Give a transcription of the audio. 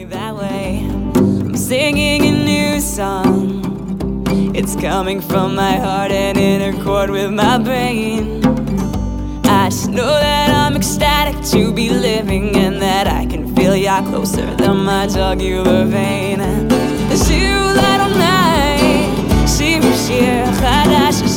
me that way. I'm singing a new song. It's coming from my heart and in accord with my brain. I just know that I'm ecstatic to be living, and that I can feel you closer than my jugular vein. השיר אולי לא נעים, שיר חדש